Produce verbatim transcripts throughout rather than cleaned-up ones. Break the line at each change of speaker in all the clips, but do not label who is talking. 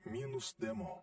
Минус демо.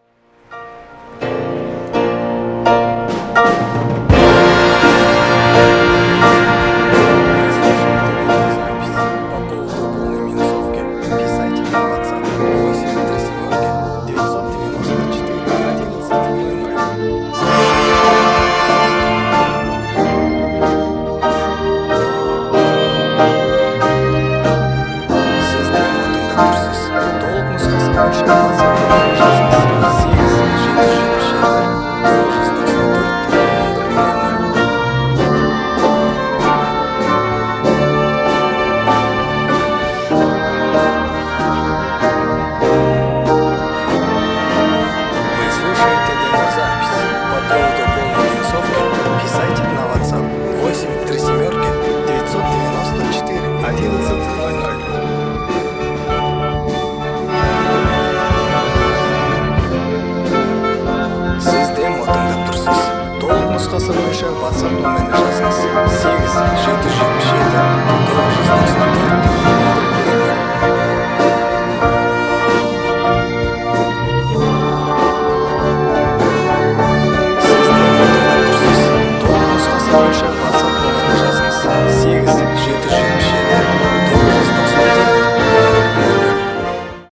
Нұсқасы бойынша WhatsApp нөміріне жазыңыз. сегіз жеті жүз жетпіс жеті тоғыз жүз тоқсан төрт